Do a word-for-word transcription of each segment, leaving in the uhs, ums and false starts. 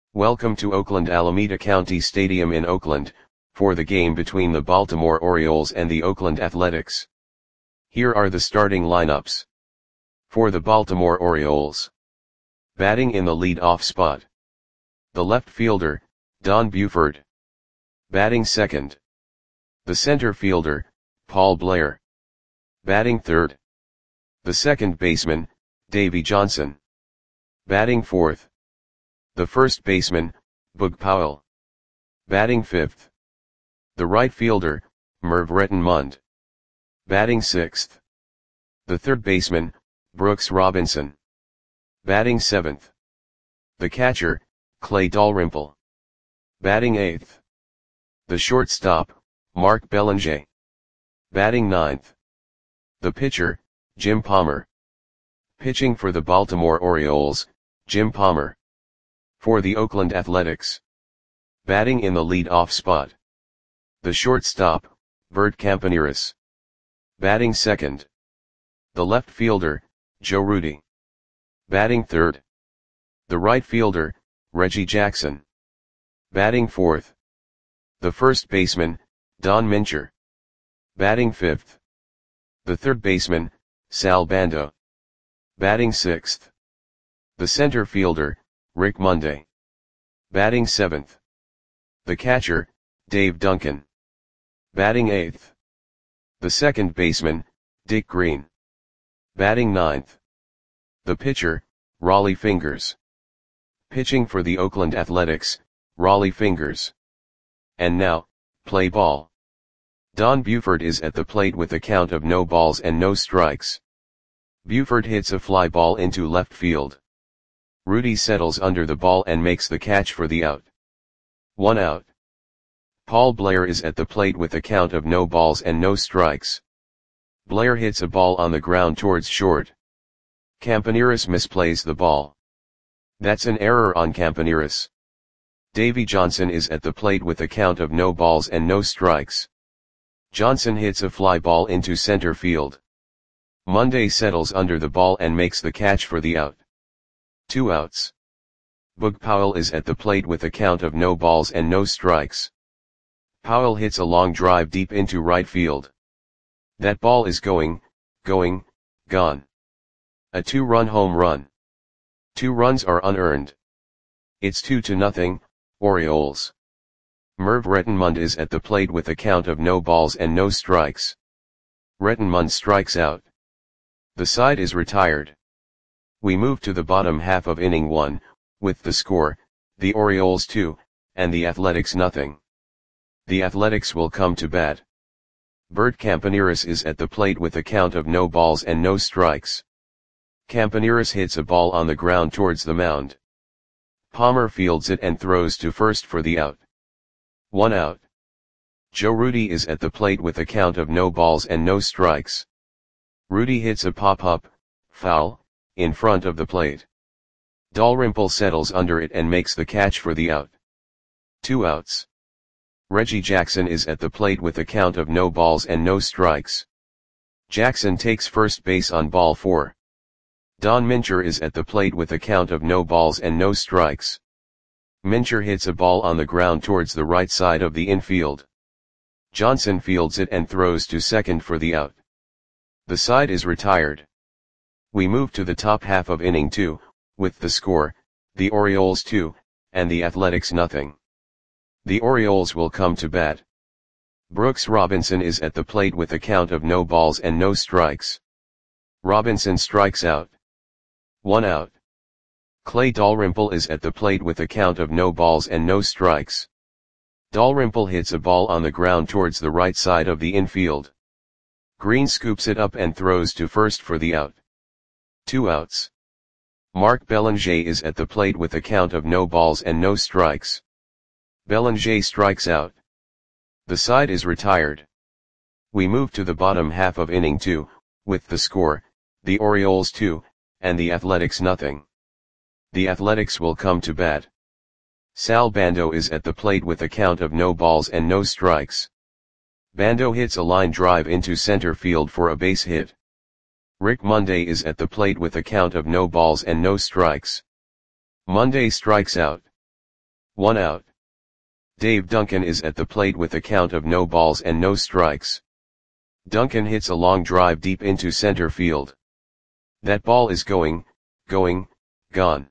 Welcome to Oakland Alameda County Stadium in Oakland, for the game between the Baltimore Orioles and the Oakland Athletics. Here are the starting lineups. For the Baltimore Orioles. Batting in the lead-off spot. The left fielder, Don Buford. Batting second. The center fielder, Paul Blair. Batting third. The second baseman, Davey Johnson. Batting fourth. The first baseman, Boog Powell. Batting fifth. The right fielder, Merv Rettenmund. Batting sixth. The third baseman, Brooks Robinson. Batting seventh. The catcher, Clay Dalrymple. Batting eighth. The shortstop, Mark Belanger. Batting ninth. The pitcher, Jim Palmer. Pitching for the Baltimore Orioles, Jim Palmer. For the Oakland Athletics. Batting in the lead-off spot. The shortstop, Bert Campaneris. Batting second. The left fielder, Joe Rudi. Batting third. The right fielder, Reggie Jackson. Batting fourth. The first baseman, Don Mincher. Batting fifth. The third baseman, Sal Bando. Batting sixth. The center fielder, Rick Monday. Batting seventh. The catcher, Dave Duncan. Batting eighth. The second baseman, Dick Green. Batting ninth. The pitcher, Rollie Fingers. Pitching for the Oakland Athletics, Rollie Fingers. And now, play ball. Don Buford is at the plate with a count of no balls and no strikes. Buford hits a fly ball into left field. Rudi settles under the ball and makes the catch for the out. One out. Paul Blair is at the plate with a count of no balls and no strikes. Blair hits a ball on the ground towards short. Campaneris misplays the ball. That's an error on Campaneris. Davey Johnson is at the plate with a count of no balls and no strikes. Johnson hits a fly ball into center field. Monday settles under the ball and makes the catch for the out. Two outs. Boog Powell is at the plate with a count of no balls and no strikes. Powell hits a long drive deep into right field. That ball is going, going, gone. A two-run home run. Two runs are unearned. It's two to nothing, Orioles. Merv Rettenmund is at the plate with a count of no balls and no strikes. Rettenmund strikes out. The side is retired. We move to the bottom half of inning one, with the score, the Orioles two, and the Athletics nothing. The Athletics will come to bat. Bert Campaneris is at the plate with a count of no balls and no strikes. Campaneris hits a ball on the ground towards the mound. Palmer fields it and throws to first for the out. One out. Joe Rudi is at the plate with a count of no balls and no strikes. Rudi hits a pop-up, foul, in front of the plate. Dalrymple settles under it and makes the catch for the out. Two outs. Reggie Jackson is at the plate with a count of no balls and no strikes. Jackson takes first base on ball four. Don Mincher is at the plate with a count of no balls and no strikes. Mincher hits a ball on the ground towards the right side of the infield. Johnson fields it and throws to second for the out. The side is retired. We move to the top half of inning two, with the score, the Orioles two, and the Athletics nothing. The Orioles will come to bat. Brooks Robinson is at the plate with a count of no balls and no strikes. Robinson strikes out. One out. Clay Dalrymple is at the plate with a count of no balls and no strikes. Dalrymple hits a ball on the ground towards the right side of the infield. Green scoops it up and throws to first for the out. Two outs. Mark Belanger is at the plate with a count of no balls and no strikes. Belanger strikes out. The side is retired. We move to the bottom half of inning two, with the score, the Orioles two, and the Athletics nothing. The Athletics will come to bat. Sal Bando is at the plate with a count of no balls and no strikes. Bando hits a line drive into center field for a base hit. Rick Monday is at the plate with a count of no balls and no strikes. Monday strikes out. one out. Dave Duncan is at the plate with a count of no balls and no strikes. Duncan hits a long drive deep into center field. That ball is going, going, gone.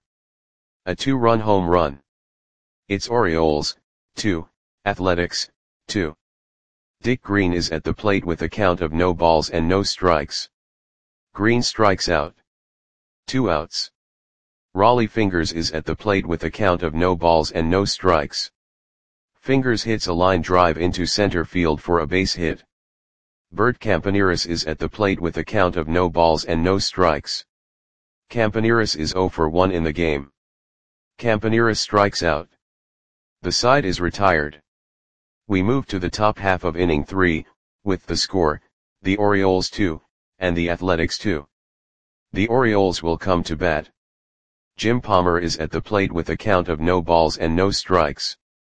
A two-run home run. It's Orioles, two, Athletics, two. Dick Green is at the plate with a count of no balls and no strikes. Green strikes out. Two outs. Raleigh Fingers is at the plate with a count of no balls and no strikes. Fingers hits a line drive into center field for a base hit. Bert Campaneris is at the plate with a count of no balls and no strikes. Campaneris is oh for one in the game. Campaneris strikes out. The side is retired. We move to the top half of inning three, with the score, the Orioles two, and the Athletics two. The Orioles will come to bat. Jim Palmer is at the plate with a count of no balls and no strikes.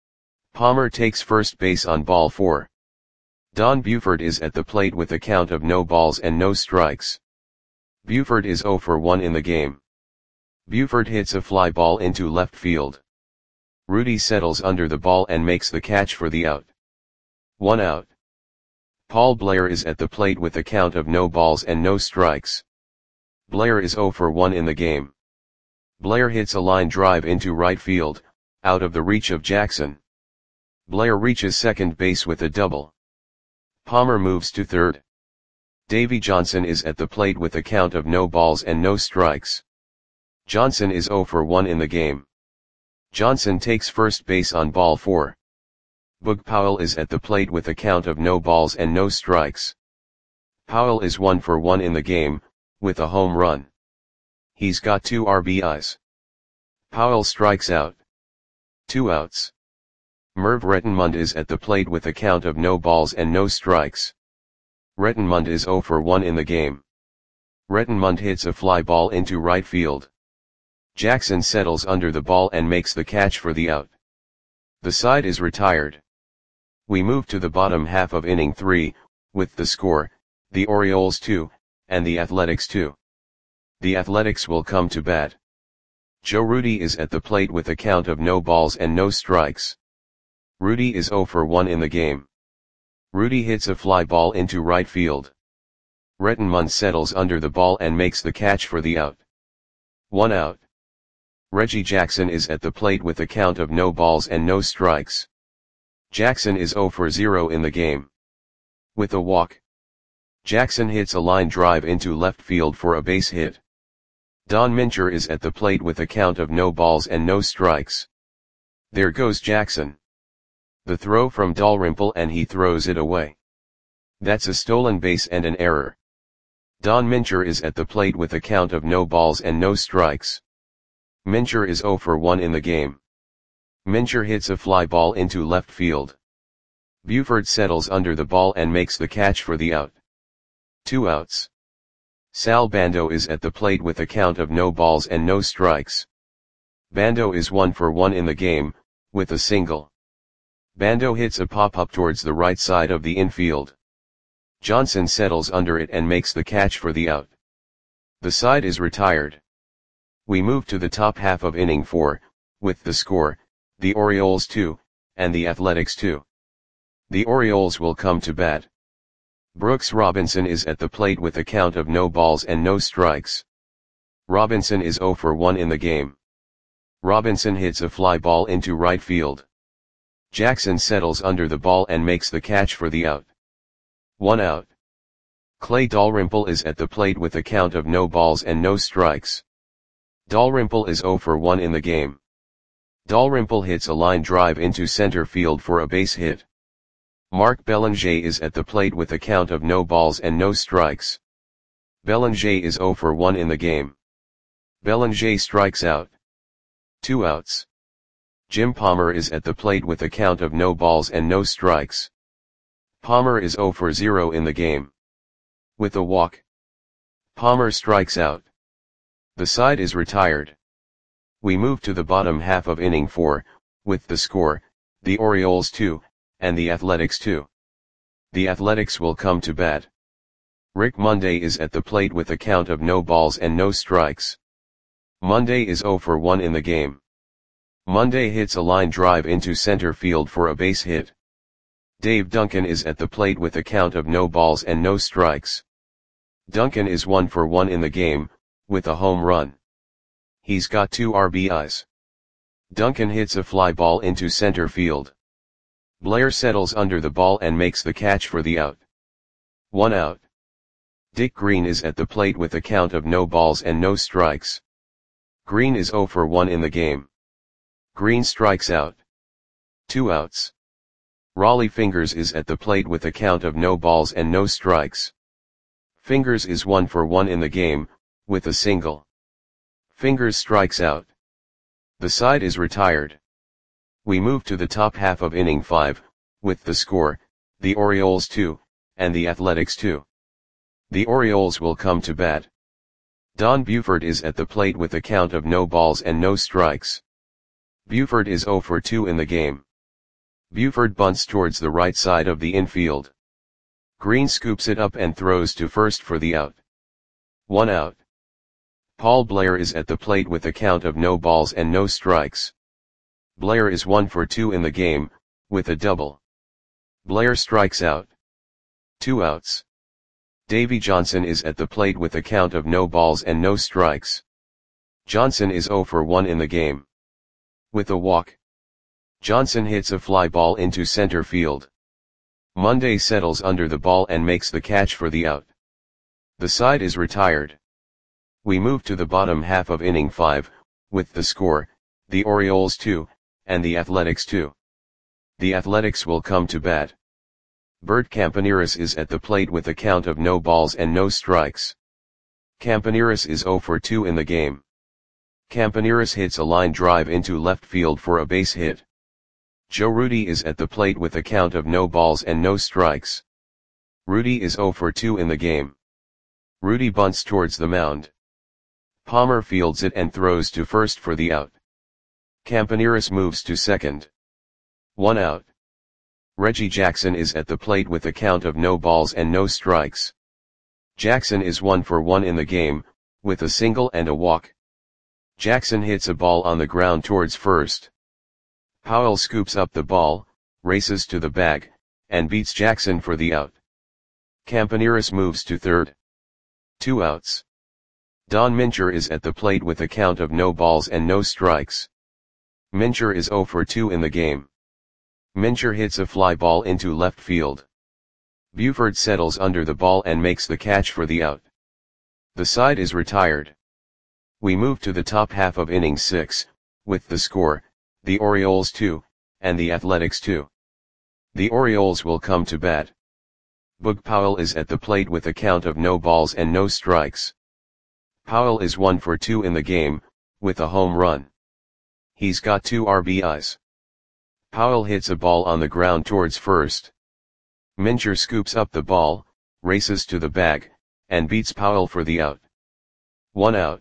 Palmer takes first base on ball four. Don Buford is at the plate with a count of no balls and no strikes. Buford is oh for one in the game. Buford hits a fly ball into left field. Rudy settles under the ball and makes the catch for the out. One out. Paul Blair is at the plate with a count of no balls and no strikes. Blair is oh for one in the game. Blair hits a line drive into right field, out of the reach of Jackson. Blair reaches second base with a double. Palmer moves to third. Davy Johnson is at the plate with a count of no balls and no strikes. Johnson is oh for one in the game. Johnson takes first base on ball four. Boog Powell is at the plate with a count of no balls and no strikes. Powell is one for one in the game, with a home run. He's got two R B Is. Powell strikes out. Two outs. Merv Rettenmund is at the plate with a count of no balls and no strikes. Rettenmund is oh for one in the game. Rettenmund hits a fly ball into right field. Jackson settles under the ball and makes the catch for the out. The side is retired. We move to the bottom half of inning three, with the score, the Orioles two, and the Athletics two. The Athletics will come to bat. Joe Rudi is at the plate with a count of no balls and no strikes. Rudi is oh for one in the game. Rudi hits a fly ball into right field. Rettenmund settles under the ball and makes the catch for the out. One out. Reggie Jackson is at the plate with a count of no balls and no strikes. Jackson is oh for zero in the game. With a walk. Jackson hits a line drive into left field for a base hit. Don Mincher is at the plate with a count of no balls and no strikes. There goes Jackson. The throw from Dalrymple and he throws it away. That's a stolen base and an error. Don Mincher is at the plate with a count of no balls and no strikes. Mincher is oh for one in the game. Mincher hits a fly ball into left field. Buford settles under the ball and makes the catch for the out. Two outs. Sal Bando is at the plate with a count of no balls and no strikes. Bando is one for one in the game, with a single. Bando hits a pop-up towards the right side of the infield. Johnson settles under it and makes the catch for the out. The side is retired. We move to the top half of inning four, with the score, the Orioles two, and the Athletics two. The Orioles will come to bat. Brooks Robinson is at the plate with a count of no balls and no strikes. Robinson is oh for one in the game. Robinson hits a fly ball into right field. Jackson settles under the ball and makes the catch for the out. One out. Clay Dalrymple is at the plate with a count of no balls and no strikes. Dalrymple is oh for one in the game. Dalrymple hits a line drive into center field for a base hit. Mark Belanger is at the plate with a count of no balls and no strikes. Belanger is oh for one in the game. Belanger strikes out. Two outs. Jim Palmer is at the plate with a count of no balls and no strikes. Palmer is oh for zero in the game. With a walk. Palmer strikes out. The side is retired. We move to the bottom half of inning four, with the score, the Orioles two, and the Athletics two. The Athletics will come to bat. Rick Monday is at the plate with a count of no balls and no strikes. Monday is oh for one in the game. Monday hits a line drive into center field for a base hit. Dave Duncan is at the plate with a count of no balls and no strikes. Duncan is one for one in the game, with a home run. He's got two R B Is. Duncan hits a fly ball into center field. Blair settles under the ball and makes the catch for the out. One out. Dick Green is at the plate with a count of no balls and no strikes. Green is zero for one in the game. Green strikes out. Two outs. Raleigh Fingers is at the plate with a count of no balls and no strikes. Fingers is one for one in the game, with a single. Fingers strikes out. The side is retired. We move to the top half of inning five, with the score, the Orioles two, and the Athletics two. The Orioles will come to bat. Don Buford is at the plate with a count of no balls and no strikes. Buford is zero for two in the game. Buford bunts towards the right side of the infield. Green scoops it up and throws to first for the out. One out. Paul Blair is at the plate with a count of no balls and no strikes. Blair is one for two in the game, with a double. Blair strikes out. Two outs. Davy Johnson is at the plate with a count of no balls and no strikes. Johnson is zero for one in the game. With a walk. Johnson hits a fly ball into center field. Monday settles under the ball and makes the catch for the out. The side is retired. We move to the bottom half of inning five, with the score, the Orioles two, and the Athletics two. The Athletics will come to bat. Bert Campaneris is at the plate with a count of no balls and no strikes. Campaneris is zero for two in the game. Campaneris hits a line drive into left field for a base hit. Joe Rudi is at the plate with a count of no balls and no strikes. Rudi is zero for two in the game. Rudi bunts towards the mound. Palmer fields it and throws to first for the out. Campaneris moves to second. One out. Reggie Jackson is at the plate with a count of no balls and no strikes. Jackson is one for one in the game, with a single and a walk. Jackson hits a ball on the ground towards first. Powell scoops up the ball, races to the bag, and beats Jackson for the out. Campaneris moves to third. Two outs. Don Mincher is at the plate with a count of no balls and no strikes. Mincher is zero for two in the game. Mincher hits a fly ball into left field. Buford settles under the ball and makes the catch for the out. The side is retired. We move to the top half of inning six, with the score, the Orioles two, and the Athletics two. The Orioles will come to bat. Boog Powell is at the plate with a count of no balls and no strikes. Powell is one for two in the game, with a home run. He's got two R B Is. Powell hits a ball on the ground towards first. Mincher scoops up the ball, races to the bag, and beats Powell for the out. One out.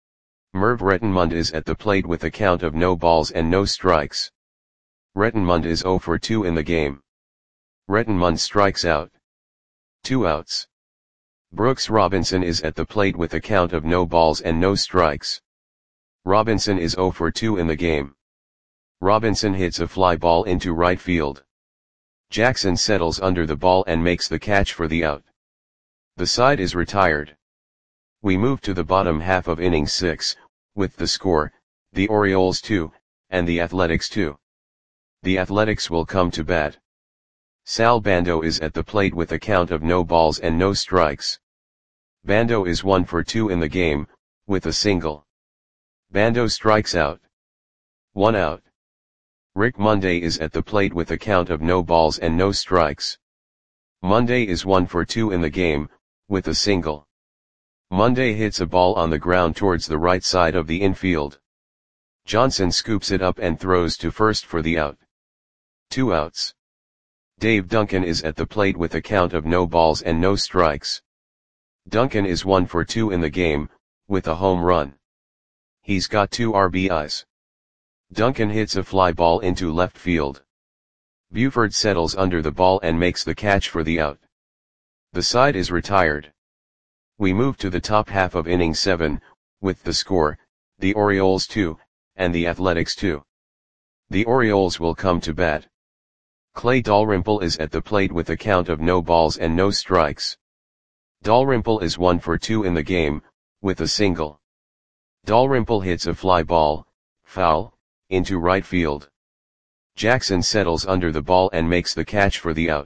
Merv Rettenmund is at the plate with a count of no balls and no strikes. Rettenmund is zero for two in the game. Rettenmund strikes out. Two outs. Brooks Robinson is at the plate with a count of no balls and no strikes. Robinson is zero for two in the game. Robinson hits a fly ball into right field. Jackson settles under the ball and makes the catch for the out. The side is retired. We move to the bottom half of inning six, with the score, the Orioles two, and the Athletics two. The Athletics will come to bat. Sal Bando is at the plate with a count of no balls and no strikes. Bando is one for two in the game, with a single. Bando strikes out. One out. Rick Monday is at the plate with a count of no balls and no strikes. Monday is one for two in the game, with a single. Monday hits a ball on the ground towards the right side of the infield. Johnson scoops it up and throws to first for the out. Two outs. Dave Duncan is at the plate with a count of no balls and no strikes. Duncan is one for two in the game, with a home run. He's got two R B Is. Duncan hits a fly ball into left field. Buford settles under the ball and makes the catch for the out. The side is retired. We move to the top half of inning seven, with the score, the Orioles two, and the Athletics two. The Orioles will come to bat. Clay Dalrymple is at the plate with a count of no balls and no strikes. Dalrymple is one for two in the game, with a single. Dalrymple hits a fly ball, foul, into right field. Jackson settles under the ball and makes the catch for the out.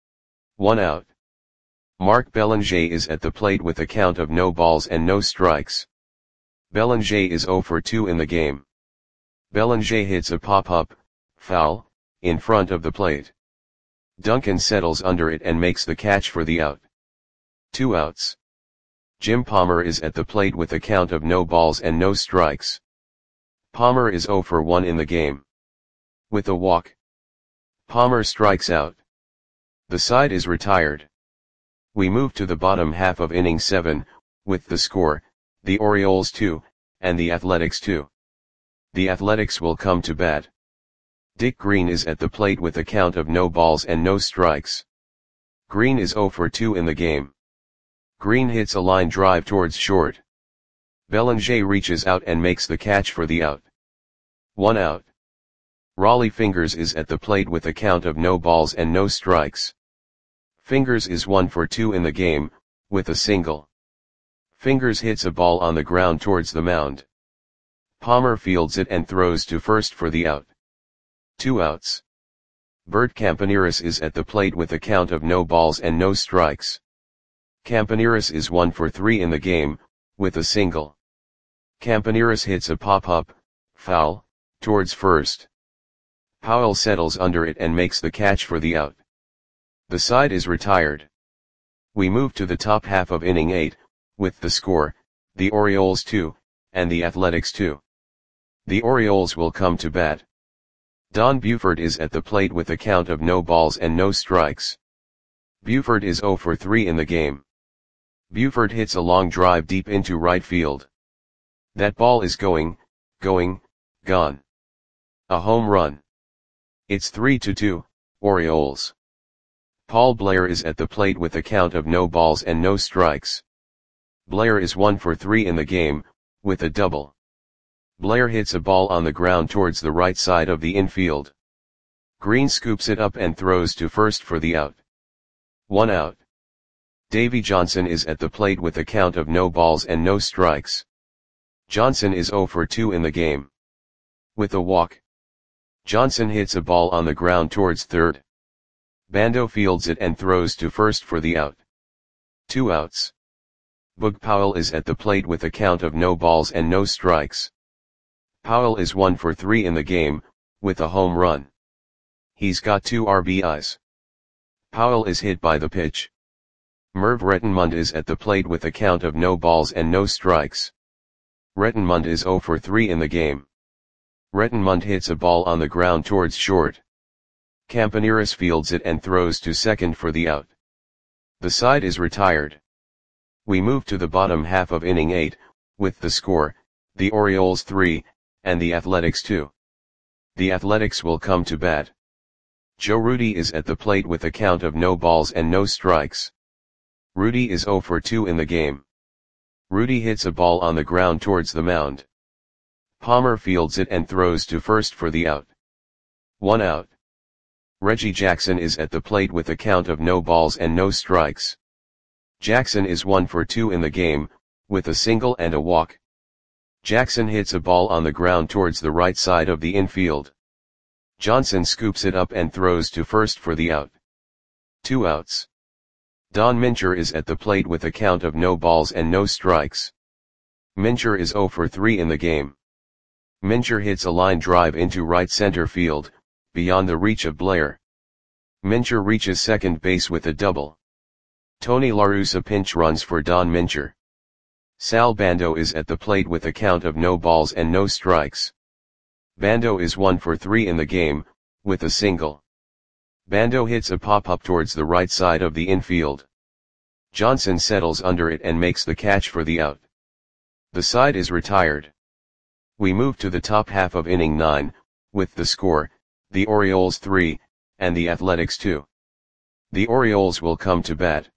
One out. Mark Belanger is at the plate with a count of no balls and no strikes. Belanger is zero for two in the game. Belanger hits a pop-up, foul, in front of the plate. Duncan settles under it and makes the catch for the out. Two outs. Jim Palmer is at the plate with a count of no balls and no strikes. Palmer is zero for one in the game. With a walk, Palmer strikes out. The side is retired. We move to the bottom half of inning seven, with the score, the Orioles two, and the Athletics two. The Athletics will come to bat. Dick Green is at the plate with a count of no balls and no strikes. Green is zero for two in the game. Green hits a line drive towards short. Belanger reaches out and makes the catch for the out. One out. Raleigh Fingers is at the plate with a count of no balls and no strikes. Fingers is one for two in the game, with a single. Fingers hits a ball on the ground towards the mound. Palmer fields it and throws to first for the out. Two outs. Bert Campaneris is at the plate with a count of no balls and no strikes. Campaneris is one for three in the game, with a single. Campaneris hits a pop-up, foul, towards first. Powell settles under it and makes the catch for the out. The side is retired. We move to the top half of inning eight, with the score, the Orioles two, and the Athletics two. The Orioles will come to bat. Don Buford is at the plate with a count of no balls and no strikes. Buford is zero for three in the game. Buford hits a long drive deep into right field. That ball is going, going, gone. A home run. It's three to two, Orioles. Paul Blair is at the plate with a count of no balls and no strikes. Blair is one for three in the game, with a double. Blair hits a ball on the ground towards the right side of the infield. Green scoops it up and throws to first for the out. One out. Davy Johnson is at the plate with a count of no balls and no strikes. Johnson is zero for two in the game. With a walk, Johnson hits a ball on the ground towards third. Bando fields it and throws to first for the out. Two outs. Boog Powell is at the plate with a count of no balls and no strikes. Powell is one for three in the game, with a home run. He's got two R B Is. Powell is hit by the pitch. Merv Rettenmund is at the plate with a count of no balls and no strikes. Rettenmund is zero for three in the game. Rettenmund hits a ball on the ground towards short. Campaneris fields it and throws to second for the out. The side is retired. We move to the bottom half of inning eight, with the score, the Orioles three, and the Athletics two. The Athletics will come to bat. Joe Rudi is at the plate with a count of no balls and no strikes. Rudi is zero for two in the game. Rudi hits a ball on the ground towards the mound. Palmer fields it and throws to first for the out. One out. Reggie Jackson is at the plate with a count of no balls and no strikes. Jackson is one for two in the game, with a single and a walk. Jackson hits a ball on the ground towards the right side of the infield. Johnson scoops it up and throws to first for the out. Two outs. Don Mincher is at the plate with a count of no balls and no strikes. Mincher is zero for three in the game. Mincher hits a line drive into right center field, beyond the reach of Blair. Mincher reaches second base with a double. Tony La Russa pinch runs for Don Mincher. Sal Bando is at the plate with a count of no balls and no strikes. Bando is one for three in the game, with a single. Bando hits a pop-up towards the right side of the infield. Johnson settles under it and makes the catch for the out. The side is retired. We move to the top half of inning nine, with the score, the Orioles three, and the Athletics two. The Orioles will come to bat.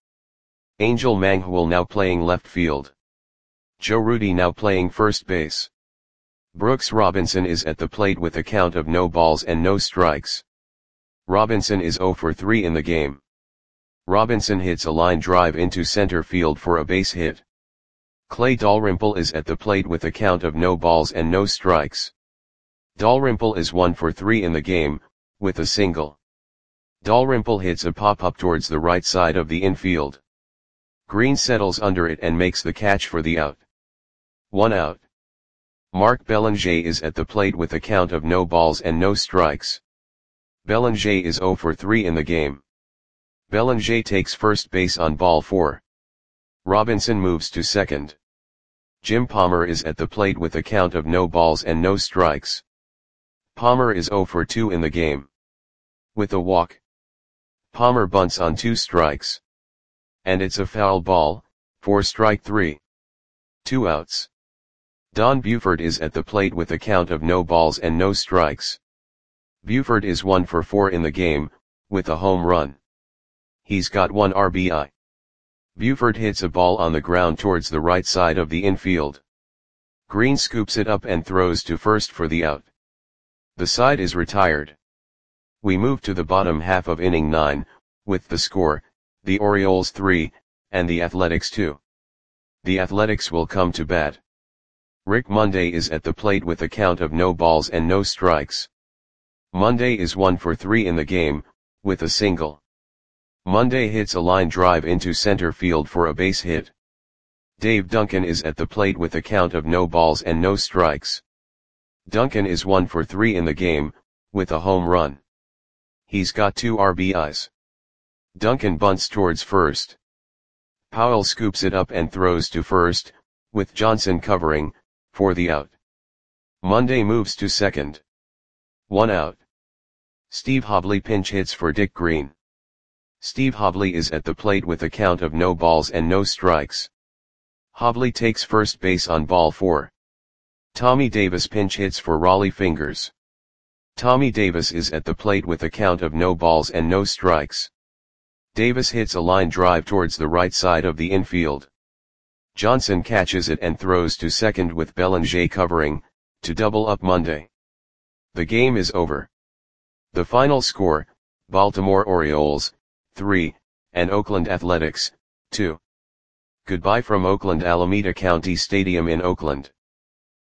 Angel Manghwal now playing left field. Joe Rudi now playing first base. Brooks Robinson is at the plate with a count of no balls and no strikes. Robinson is zero for three in the game. Robinson hits a line drive into center field for a base hit. Clay Dalrymple is at the plate with a count of no balls and no strikes. Dalrymple is one for three in the game, with a single. Dalrymple hits a pop-up towards the right side of the infield. Green settles under it and makes the catch for the out. One out. Mark Belanger is at the plate with a count of no balls and no strikes. Belanger is zero for three in the game. Belanger takes first base on ball four. Robinson moves to second. Jim Palmer is at the plate with a count of no balls and no strikes. Palmer is zero for two in the game. With a walk. Palmer bunts on two strikes. And it's a foul ball, for strike three. Two outs. Don Buford is at the plate with a count of no balls and no strikes. Buford is one for four in the game, with a home run. He's got one R B I. Buford hits a ball on the ground towards the right side of the infield. Green scoops it up and throws to first for the out. The side is retired. We move to the bottom half of inning nine, with the score, the Orioles three, and the Athletics two. The Athletics will come to bat. Rick Monday is at the plate with a count of no balls and no strikes. Monday is one for three in the game, with a single. Monday hits a line drive into center field for a base hit. Dave Duncan is at the plate with a count of no balls and no strikes. Duncan is one for three in the game, with a home run. He's got two R B Is. Duncan bunts towards first. Powell scoops it up and throws to first, with Johnson covering, for the out. Monday moves to second. One out. Steve Hobley pinch hits for Dick Green. Steve Hobley is at the plate with a count of no balls and no strikes. Hobley takes first base on ball four. Tommy Davis pinch hits for Raleigh Fingers. Tommy Davis is at the plate with a count of no balls and no strikes. Davis hits a line drive towards the right side of the infield. Johnson catches it and throws to second with Belanger covering, to double up Monday. The game is over. The final score, Baltimore Orioles, three, and Oakland Athletics, two. Goodbye from Oakland Alameda County Stadium in Oakland.